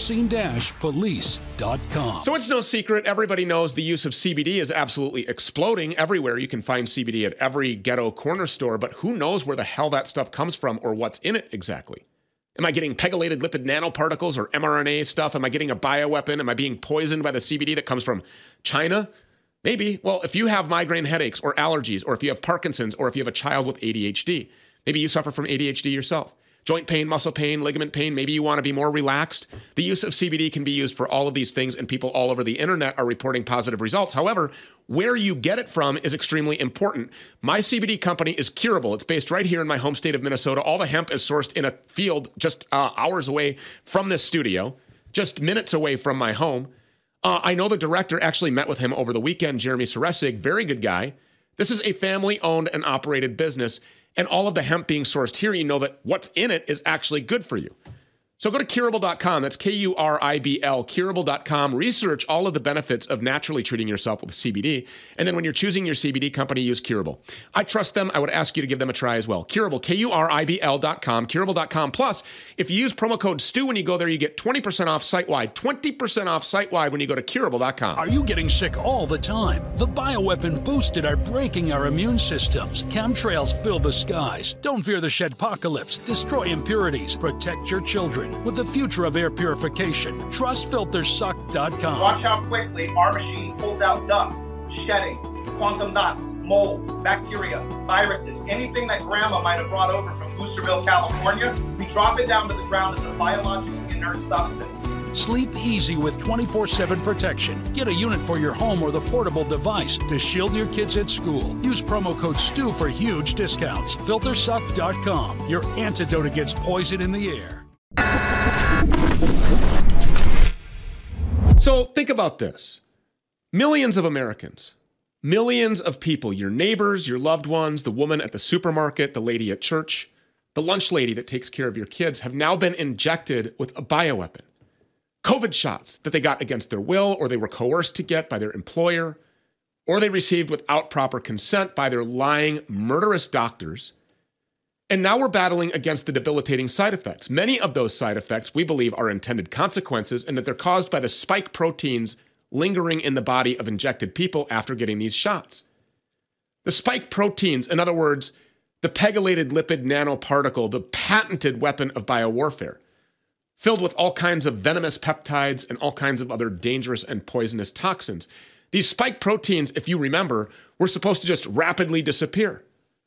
Vaccine-police.com. So it's no secret. Everybody knows the use of CBD is absolutely exploding everywhere. You can find CBD at every ghetto corner store, but who knows where the hell that stuff comes from or what's in it exactly? Am I getting pegylated lipid nanoparticles or mRNA stuff? Am I getting a bioweapon? Am I being poisoned by the CBD that comes from China? Maybe. Well, if you have migraine headaches or allergies, or if you have Parkinson's, or if you have a child with ADHD, maybe you suffer from ADHD yourself. Joint pain, muscle pain, ligament pain, maybe you want to be more relaxed. The use of CBD can be used for all of these things, and people all over the internet are reporting positive results. However, where you get it from is extremely important. My CBD company is Curable. It's based right here in my home state of Minnesota. All the hemp is sourced in a field just hours away from this studio, just minutes away from my home. I know the director, actually met with him over the weekend, Jeremy Suresig, very good guy. This is a family-owned and operated business. And all of the hemp being sourced here, you know that what's in it is actually good for you. So go to Curable.com. That's Kuribl, Curable.com. Research all of the benefits of naturally treating yourself with CBD. And then when you're choosing your CBD company, use Curable. I trust them. I would ask you to give them a try as well. Curable, Kuribl.com, Curable.com. Plus, if you use promo code STU when you go there, you get 20% off site-wide. 20% off site-wide when you go to Curable.com. Are you getting sick all the time? The bioweapon boosted are breaking our immune systems. Chemtrails fill the skies. Don't fear the shedpocalypse. Destroy impurities. Protect your children with the future of air purification. Trust FilterSuck.com. Watch how quickly our machine pulls out dust, shedding, quantum dots, mold, bacteria, viruses, anything that grandma might have brought over from Boosterville, California. We drop it down to the ground as a biologically inert substance. Sleep easy with 24/7 protection. Get a unit for your home or the portable device to shield your kids at school. Use promo code STU for huge discounts. FilterSuck.com, your antidote against poison in the air. So think about this. Millions of Americans, millions of people, your neighbors, your loved ones, the woman at the supermarket, the lady at church, the lunch lady that takes care of your kids, have now been injected with a bioweapon. COVID shots that they got against their will, or they were coerced to get by their employer, or they received without proper consent by their lying, murderous doctors. And now we're battling against the debilitating side effects. Many of those side effects, we believe, are intended consequences, and that they're caused by the spike proteins lingering in the body of injected people after getting these shots. The spike proteins, in other words, the pegylated lipid nanoparticle, the patented weapon of biowarfare, filled with all kinds of venomous peptides and all kinds of other dangerous and poisonous toxins. These spike proteins, if you remember, were supposed to just rapidly disappear.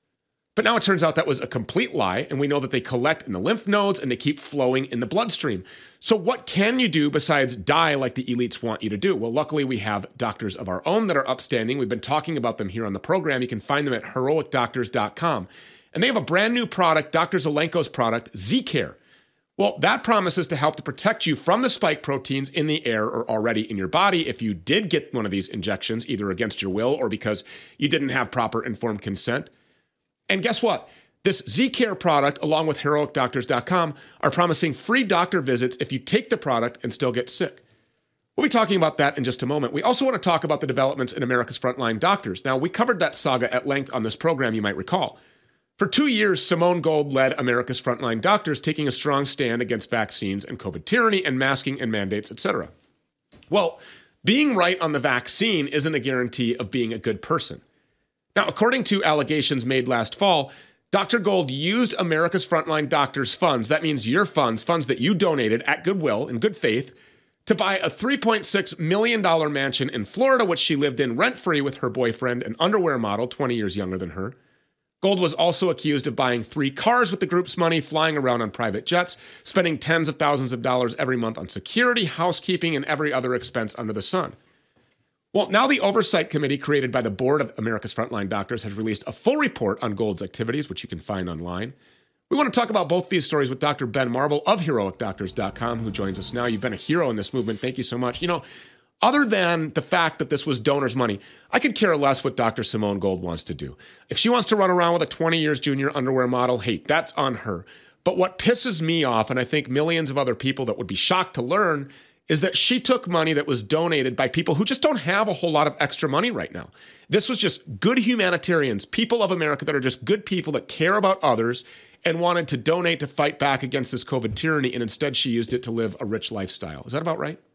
But now it turns out that was a complete lie, and we know that they collect in the lymph nodes and they keep flowing in the bloodstream. So what can you do besides die like the elites want you to do? Well, luckily we have doctors of our own that are upstanding. We've been talking about them here on the program. You can find them at heroicdoctors.com. And they have a brand new product, Dr. Zelenko's product, Z-Care. Well, that promises to help to protect you from the spike proteins in the air or already in your body if you did get one of these injections, either against your will or because you didn't have proper informed consent. And guess what? This Z-Care product, along with heroicdoctors.com, are promising free doctor visits if you take the product and still get sick. We'll be talking about that in just a moment. We also want to talk about the developments in America's frontline doctors. Now, we covered that saga at length on this program, you might recall. For 2 years, Simone Gold led America's frontline doctors, taking a strong stand against vaccines and COVID tyranny and masking and mandates, etc. Well, being right on the vaccine isn't a guarantee of being a good person. Now, according to allegations made last fall, Dr. Gold used America's frontline doctors' funds, that means your funds that you donated at goodwill, in good faith, to buy a $3.6 million mansion in Florida, which she lived in rent-free with her boyfriend, an underwear model 20 years younger than her. Gold was also accused of buying 3 cars with the group's money, flying around on private jets, spending tens of thousands of dollars every month on security, housekeeping, and every other expense under the sun. Well, now the oversight committee created by the board of America's Frontline Doctors has released a full report on Gold's activities, which you can find online. We want to talk about both these stories with Dr. Ben Marble of heroicdoctors.com, who joins us now. You've been a hero in this movement. Thank you so much. You know, other than the fact that this was donors' money, I could care less what Dr. Simone Gold wants to do. If she wants to run around with a 20 years junior underwear model, hey, that's on her. But what pisses me off, and I think millions of other people that would be shocked to learn, is that she took money that was donated by people who just don't have a whole lot of extra money right now. This was just good humanitarians, people of America that are just good people that care about others and wanted to donate to fight back against this COVID tyranny, and instead she used it to live a rich lifestyle. Is that about right?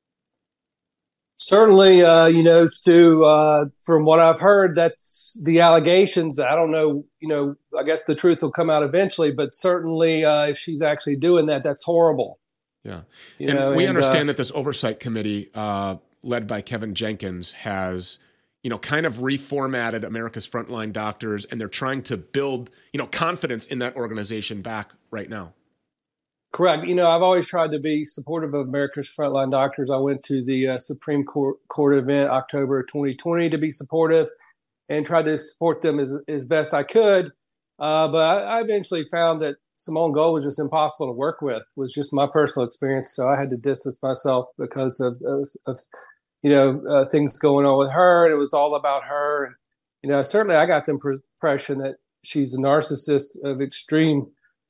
Certainly, Stu, from what I've heard, that's the allegations. I don't know, I guess the truth will come out eventually, but certainly if she's actually doing that, that's horrible. Yeah. We understand that this oversight committee led by Kevin Jenkins has, kind of reformatted America's frontline doctors, and they're trying to build, confidence in that organization back right now. Correct. I've always tried to be supportive of America's frontline doctors. I went to the Supreme Court event October 2020 to be supportive and tried to support them as best I could. But I eventually found that Simone Gold was just impossible to work with, was just my personal experience. So I had to distance myself because of things going on with her. And it was all about her. Certainly I got the impression that she's a narcissist of extreme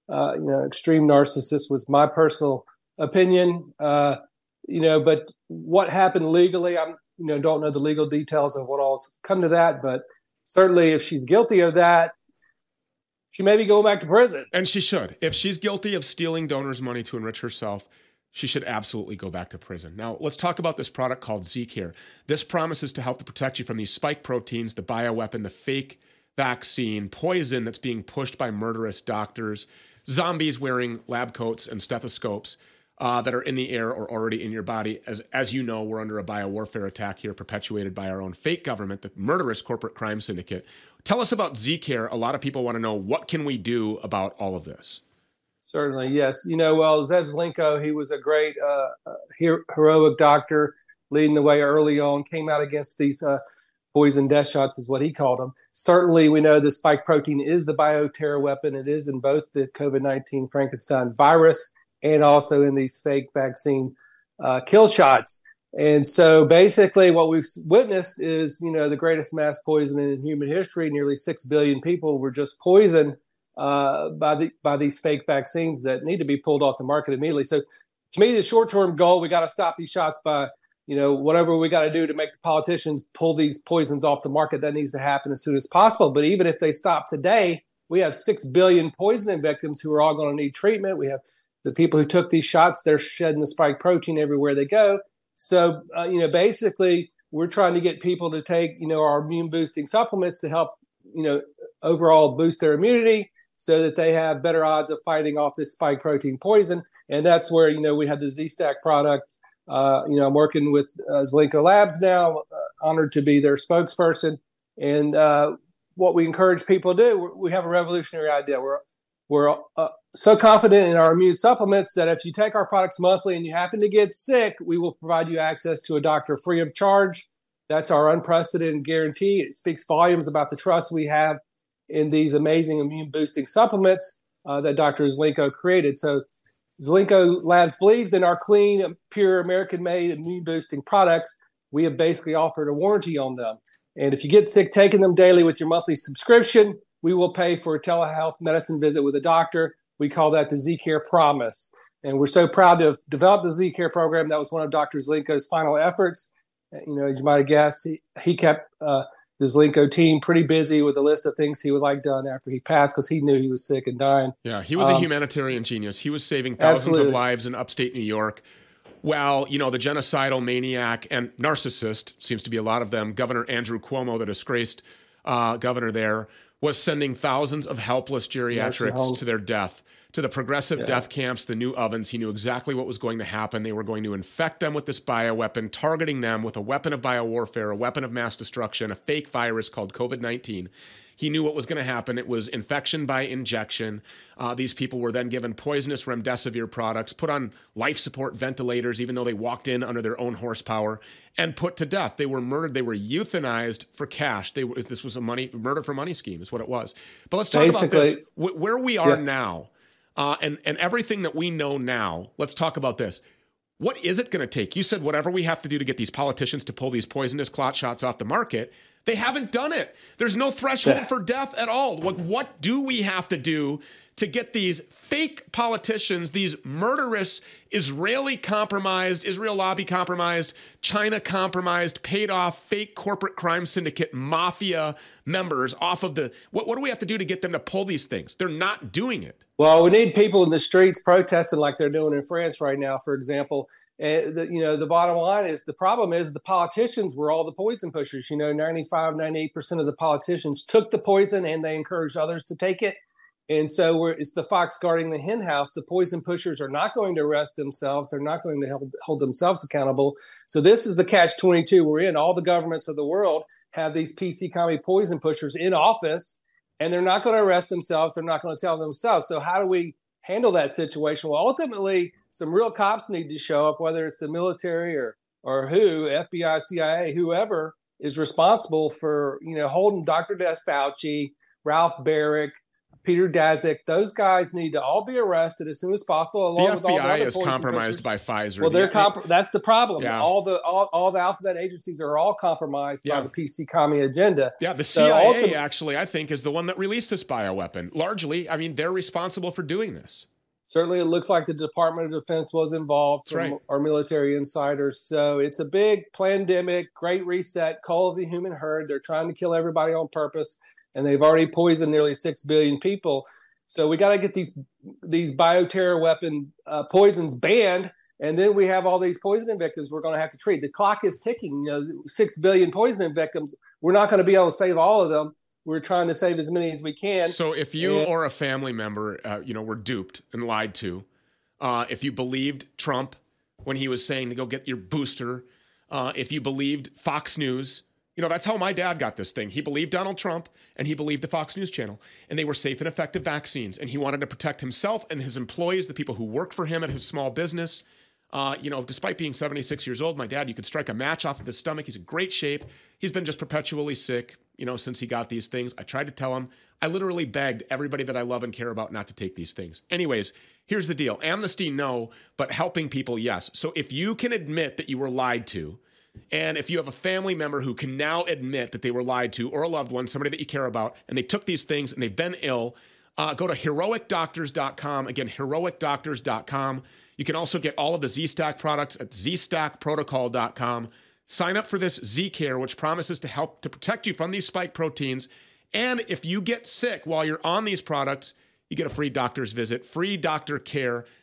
narcissist was my personal opinion. But what happened legally, I don't know the legal details of what all's come to that. But certainly if she's guilty of that, she may be going back to prison. And she should. If she's guilty of stealing donors' money to enrich herself, she should absolutely go back to prison. Now, let's talk about this product called Z-Care. This promises to help to protect you from these spike proteins, the bioweapon, the fake vaccine, poison that's being pushed by murderous doctors, zombies wearing lab coats and stethoscopes that are in the air or already in your body. As you know, we're under a biowarfare attack here perpetuated by our own fake government, the murderous corporate crime syndicate. Tell us about Z-Care. A lot of people want to know, what can we do about all of this? Certainly, yes. Zev Zelenko, he was a great heroic doctor leading the way early on, came out against these poison death shots is what he called them. Certainly, we know the spike protein is the bioterror weapon. It is in both the COVID-19 Frankenstein virus and also in these fake vaccine kill shots. And so basically what we've witnessed is, the greatest mass poisoning in human history. Nearly 6 billion people were just poisoned by these fake vaccines that need to be pulled off the market immediately. So to me, the short-term goal, we got to stop these shots by, whatever we got to do to make the politicians pull these poisons off the market. That needs to happen as soon as possible. But even if they stop today, we have 6 billion poisoning victims who are all going to need treatment. We have the people who took these shots, they're shedding the spike protein everywhere they go. So, basically, we're trying to get people to take, our immune boosting supplements to help overall boost their immunity so that they have better odds of fighting off this spike protein poison. And that's where, we have the Z-Stack product. I'm working with Zelenko Labs now, honored to be their spokesperson. And what we encourage people to do, we have a revolutionary idea. We're so confident in our immune supplements that if you take our products monthly and you happen to get sick, we will provide you access to a doctor free of charge. That's our unprecedented guarantee. It speaks volumes about the trust we have in these amazing immune boosting supplements that Dr. Zelenko created. So Zelenko Labs believes in our clean, pure, American-made immune boosting products. We have basically offered a warranty on them. And if you get sick taking them daily with your monthly subscription, we will pay for a telehealth medicine visit with a doctor. We call that the Z-Care Promise. And we're so proud to have developed the Z-Care program. That was one of Dr. Zelenko's final efforts. As you might have guessed, he kept the Zelenko team pretty busy with a list of things he would like done after he passed because he knew he was sick and dying. Yeah, he was a humanitarian genius. He was saving thousands of lives in upstate New York. Well, the genocidal maniac and narcissist, seems to be a lot of them, Governor Andrew Cuomo, the disgraced governor there, was sending thousands of helpless geriatrics to their death, to the progressive death camps, the new ovens. He knew exactly what was going to happen. They were going to infect them with this bioweapon, targeting them with a weapon of biowarfare, a weapon of mass destruction, a fake virus called COVID-19. He knew what was going to happen. It was infection by injection. These people were then given poisonous remdesivir products, put on life support ventilators, even though they walked in under their own horsepower, and put to death. They were murdered. They were euthanized for cash. This was a murder for money scheme is what it was. But let's talk about this. Where we are now and everything that we know now. Let's talk about this. What is it going to take? You said whatever we have to do to get these politicians to pull these poisonous clot shots off the market. They haven't done it. There's no threshold for death at all. What do we have to do to get these fake politicians, these murderous Israeli lobby compromised, China compromised, paid off fake corporate crime syndicate mafia members off of what do we have to do to get them to pull these things? They're not doing it. Well, we need people in the streets protesting like they're doing in France right now, for example. And the bottom line is the problem is the politicians were all the poison pushers. 95, 98% of the politicians took the poison and they encouraged others to take it. And so it's the fox guarding the hen house. The poison pushers are not going to arrest themselves. They're not going to hold themselves accountable. So this is the catch-22 we're in. All the governments of the world have these PC commie poison pushers in office, and they're not going to arrest themselves. They're not going to tell themselves. So how do we handle that situation? Well, ultimately, some real cops need to show up, whether it's the military or who, FBI, CIA, whoever is responsible for, holding Dr. Death Fauci, Ralph Barrick, Peter Daszak. Those guys need to all be arrested as soon as possible. Along the with all the FBI other is compromised by Pfizer. Well, that's the problem. Yeah. All the alphabet agencies are all compromised by the PC commie agenda. Yeah, the CIA actually, I think, is the one that released this bioweapon. Largely, they're responsible for doing this. Certainly, it looks like the Department of Defense was involved from our military insiders. So it's a big pandemic, great reset, call of the human herd. They're trying to kill everybody on purpose, and they've already poisoned nearly 6 billion people. So we got to get these bioterror weapon poisons banned, and then we have all these poisoning victims we're going to have to treat. The clock is ticking. 6 billion poisoning victims. We're not going to be able to save all of them. We're trying to save as many as we can. So if you or a family member, were duped and lied to, if you believed Trump when he was saying to go get your booster, if you believed Fox News, that's how my dad got this thing. He believed Donald Trump and he believed the Fox News channel, and they were safe and effective vaccines. And he wanted to protect himself and his employees, the people who work for him at his small business. Despite being 76 years old, my dad, you could strike a match off of his stomach. He's in great shape. He's been just perpetually sick, since he got these things. I tried to tell him. I literally begged everybody that I love and care about not to take these things. Anyways, here's the deal. Amnesty, no, but helping people, yes. So if you can admit that you were lied to, and if you have a family member who can now admit that they were lied to, or a loved one, somebody that you care about, and they took these things and they've been ill, go to heroicdoctors.com. Again, heroicdoctors.com. You can also get all of the Z-Stack products at zstackprotocol.com. Sign up for this Z-Care, which promises to help to protect you from these spike proteins. And if you get sick while you're on these products, you get a free doctor's visit, free doctor care.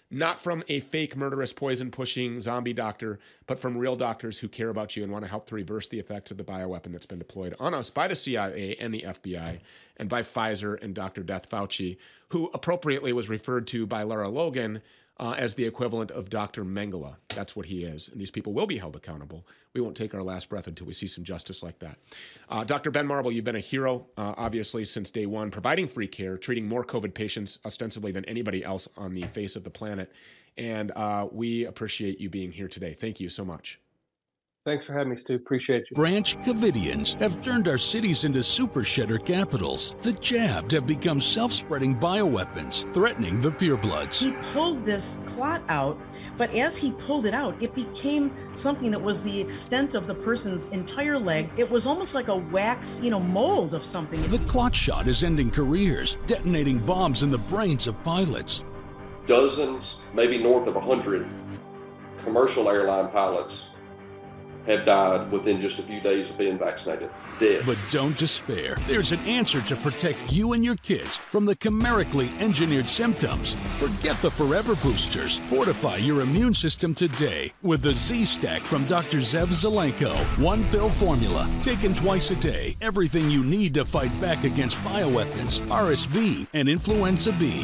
not from a fake murderous poison-pushing zombie doctor, but from real doctors who care about you and want to help to reverse the effects of the bioweapon that's been deployed on us by the CIA and the FBI and by Pfizer and Dr. Death Fauci, who appropriately was referred to by Lara Logan as the equivalent of Dr. Mengele. That's what he is. And these people will be held accountable. We won't take our last breath until we see some justice like that. Dr. Ben Marble, you've been a hero, obviously, since day one, providing free care, treating more COVID patients ostensibly than anybody else on the face of the planet. And we appreciate you being here today. Thank you so much. Thanks for having me, Stu. Appreciate you. Branch Covidians have turned our cities into super shedder capitals. The jabbed have become self-spreading bioweapons, threatening the purebloods. He pulled this clot out, but as he pulled it out, it became something that was the extent of the person's entire leg. It was almost like a wax, mold of something. The clot shot is ending careers, detonating bombs in the brains of pilots. Dozens, maybe north of 100 commercial airline pilots have died within just a few days of being vaccinated. Dead. But don't despair. There's an answer to protect you and your kids from the chimerically engineered symptoms. Forget the forever boosters. Fortify your immune system today with the Z-Stack from Dr. Zev Zelenko. One pill formula, taken twice a day. Everything you need to fight back against bioweapons, RSV, and influenza B.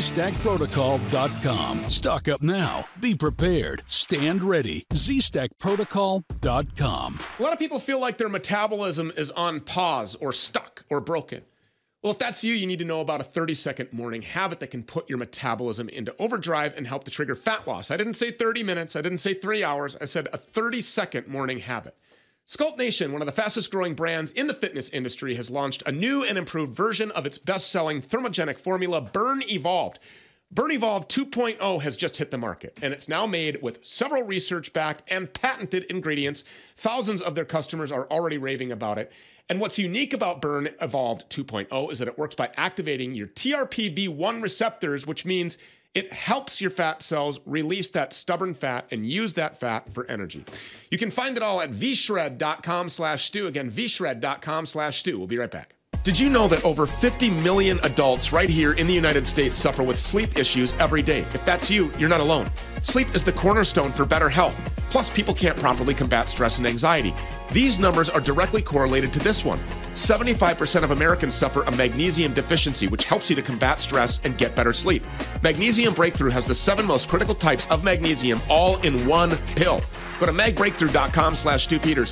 ZStackProtocol.com. Stock up now. Be prepared. Stand ready. ZStackProtocol.com. A lot of people feel like their metabolism is on pause or stuck or broken. Well, if that's you, you need to know about a 30-second morning habit that can put your metabolism into overdrive and help to trigger fat loss. I didn't say 30 minutes. I didn't say 3 hours. I said a 30-second morning habit. Sculpt Nation, one of the fastest growing brands in the fitness industry, has launched a new and improved version of its best-selling thermogenic formula, Burn Evolved. Burn Evolved 2.0 has just hit the market, and it's now made with several research-backed and patented ingredients. Thousands of their customers are already raving about it. And what's unique about Burn Evolved 2.0 is that it works by activating your TRPV1 receptors, which means it helps your fat cells release that stubborn fat and use that fat for energy. You can find it all at vshred.com/Stu. Again, vshred.com/Stu. We'll be right back. Did you know that over 50 million adults right here in the United States suffer with sleep issues every day? If that's you, you're not alone. Sleep is the cornerstone for better health. Plus, people can't properly combat stress and anxiety. These numbers are directly correlated to this one. 75% of Americans suffer a magnesium deficiency, which helps you to combat stress and get better sleep. Magnesium Breakthrough has the 7 most critical types of magnesium all in one pill. Go to magbreakthrough.com/Stu Peters.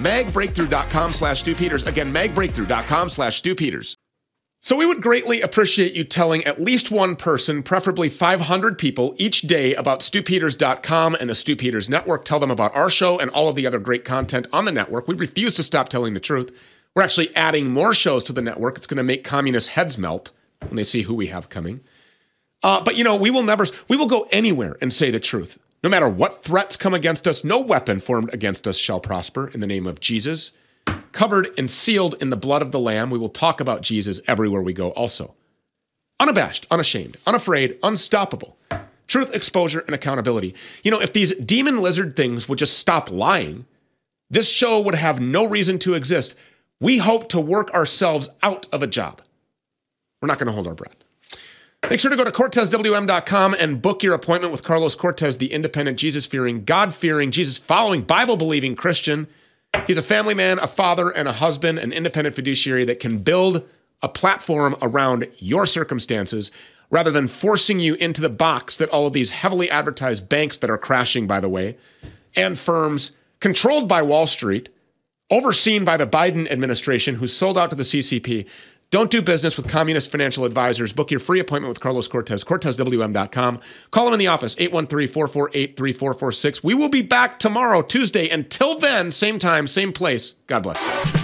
Magbreakthrough.com/Stu Peters. Again, magbreakthrough.com/Stu Peters. So we would greatly appreciate you telling at least one person, preferably 500 people, each day about StuPeters.com and the Stu Peters Network. Tell them about our show and all of the other great content on the network. We refuse to stop telling the truth. We're actually adding more shows to the network. It's going to make communist heads melt when they see who we have coming. But we will go anywhere and say the truth. No matter what threats come against us, no weapon formed against us shall prosper in the name of Jesus. Covered and sealed in the blood of the Lamb, we will talk about Jesus everywhere we go also. Unabashed, unashamed, unafraid, unstoppable. Truth, exposure, and accountability. If these demon lizard things would just stop lying, this show would have no reason to exist. We hope to work ourselves out of a job. We're not going to hold our breath. Make sure to go to CortezWM.com and book your appointment with Carlos Cortez, the independent, Jesus-fearing, God-fearing, Jesus-following, Bible-believing Christian. He's a family man, a father, and a husband, an independent fiduciary that can build a platform around your circumstances rather than forcing you into the box that all of these heavily advertised banks that are crashing, by the way, and firms controlled by Wall Street, overseen by the Biden administration, who sold out to the CCP. Don't do business with communist financial advisors. Book your free appointment with Carlos Cortez, CortezWM.com. Call him in the office, 813-448-3446. We will be back tomorrow, Tuesday. Until then, same time, same place. God bless.